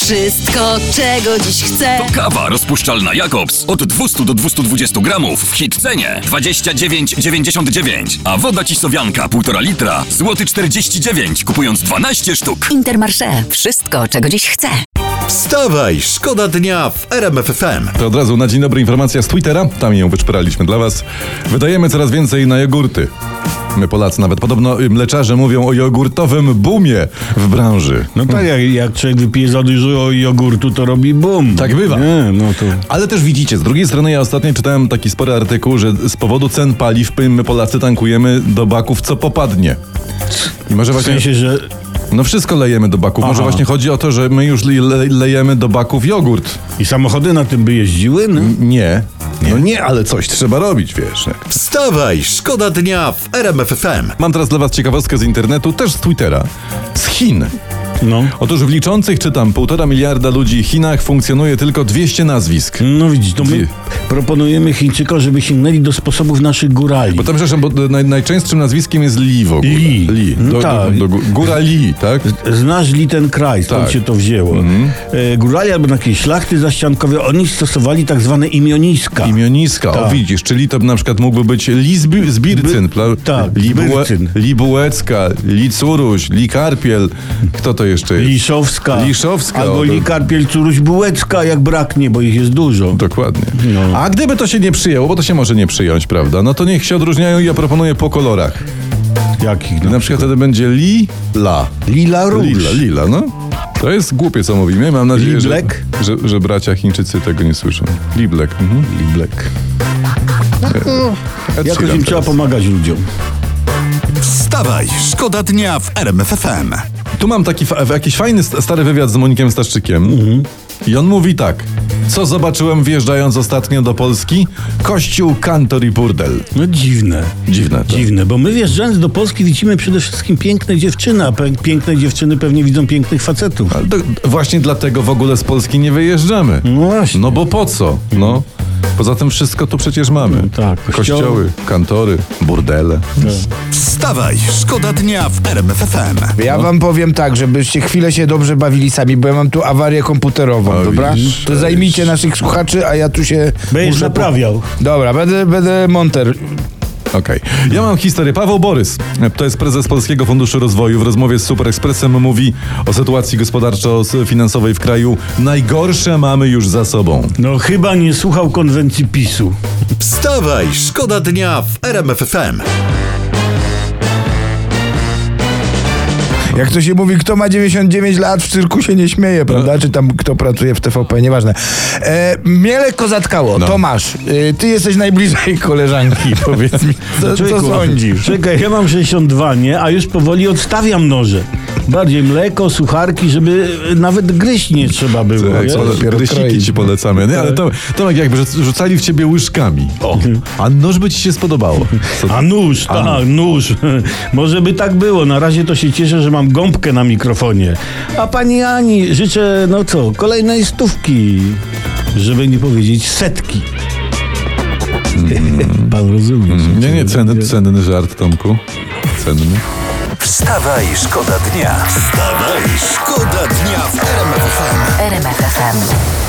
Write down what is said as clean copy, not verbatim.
Wszystko, czego dziś chcę. To kawa rozpuszczalna Jakobs od 200 do 220 gramów w hit cenie 29,99. A woda Cisowianka 1,5 litra złoty 49, kupując 12 sztuk. Intermarché. Wszystko, czego dziś chcę. Wstawaj, szkoda dnia w RMF FM. To od razu na dzień dobry informacja z Twittera. Tam ją wyczperaliśmy dla was. Wydajemy coraz więcej na jogurty. My Polacy nawet. Podobno mleczarze mówią o jogurtowym boomie w branży. No tak, jak człowiek wypije za dużo jogurtu, to robi boom. Tak bywa. Nie, no to... Ale też widzicie, z drugiej strony ja ostatnio czytałem taki spory artykuł, że z powodu cen paliw my Polacy tankujemy do baków co popadnie. I może W właśnie... sensie, że... No wszystko lejemy do baków. Może Aha. właśnie chodzi o to, że my już lejemy do baków jogurt. I samochody na tym by jeździły? No? Nie. No nie, ale coś trzeba robić, wiesz. Wstawaj, szkoda dnia w RMF FM. Mam teraz dla was ciekawostkę z internetu, też z Twittera. Z Chin. No. Otóż w liczących, czytam, 1,5 miliarda ludzi w Chinach funkcjonuje tylko 200 nazwisk. No widzisz, to my proponujemy Chińczykom, żeby sięgnęli do sposobów naszych górali. Bo tam, przepraszam, bo najczęstszym nazwiskiem jest Li w ogóle. Li. No tak. Góra Li, tak? Znasz Li ten kraj, stąd Tak. się to wzięło. Górali albo takie szlachty zaściankowe, oni stosowali tak zwane imioniska. Imioniska, Tak. o widzisz, czyli to na przykład mógłby być Li Zbircyn, tak, Zbircyn. Li Bułecka, Li Curuś, Li Karpiel, kto to jeszcze jest? Liszowska. Liszowska. Albo o, Li Karpiel, Curuś, Bułecka, jak braknie, bo ich jest dużo. Dokładnie. No. A gdyby to się nie przyjęło, bo to się może nie przyjąć, prawda? No to niech się odróżniają i ja proponuję po kolorach. Jakich? Na przykład wtedy będzie Lila. Lila Róż. Lila, no. To jest głupie, co mówimy. Mam nadzieję, Li Black? że bracia Chińczycy tego nie słyszą. Li Black. Li Black. Jakoś im trzeba pomagać ludziom. Wstawaj, szkoda dnia w RMF FM. Tu mam taki jakiś fajny stary wywiad z Monikiem Staszczykiem. I on mówi tak. Co zobaczyłem wjeżdżając ostatnio do Polski? Kościół, kantor i burdel. No dziwne. Dziwne to. Dziwne, bo my wjeżdżając do Polski widzimy przede wszystkim piękne dziewczyny, a piękne dziewczyny pewnie widzą pięknych facetów. Ale to właśnie dlatego w ogóle z Polski nie wyjeżdżamy. No właśnie. No bo po co? No. Poza tym wszystko tu przecież mamy. tak, Kościoły, kantory, burdele. Wstawaj, szkoda dnia w RMF FM. Ja wam powiem tak, żebyście chwilę się dobrze bawili sami, bo ja mam tu awarię komputerową, O, dobra? widzisz, To zajmijcie naszych słuchaczy, a ja tu się Będziesz naprawiał. Dobra, będę monter. Okej. Ja mam historię. Paweł Borys, to jest prezes Polskiego Funduszu Rozwoju, w rozmowie z Super Expressem mówi o sytuacji gospodarczo-finansowej w kraju. Najgorsze mamy już za sobą. No chyba nie słuchał konwencji PiS-u. Wstawaj, szkoda dnia w RMF FM. Jak to się mówi, kto ma 99 lat, w cyrku się nie śmieje, prawda? Czy tam kto pracuje w TVP, nieważne. Mnie lekko zatkało. No. Tomasz, ty jesteś najbliżej koleżanki, powiedz mi, co sądzisz? Czekaj, ja mam 62, nie? A już powoli odstawiam noże. Bardziej mleko, sucharki, żeby nawet gryźć nie trzeba było. Tak, wiesz? dopiero Gryźniki kroić. ci polecamy. Nie, ale Tomek jakby rzucali w ciebie łyżkami. O, a nóż by ci się spodobało. Co? A nóż, tak, nóż. Może by tak było. Na razie to się cieszę, że mam gąbkę na mikrofonie. A pani Ani życzę, no co, kolejnej 100, żeby nie powiedzieć 100. Pan rozumie. Nie, cenny żart, Tomku. Cenny. Wstawaj, szkoda dnia. Wstawaj, szkoda dnia w RMF FM. RMF FM.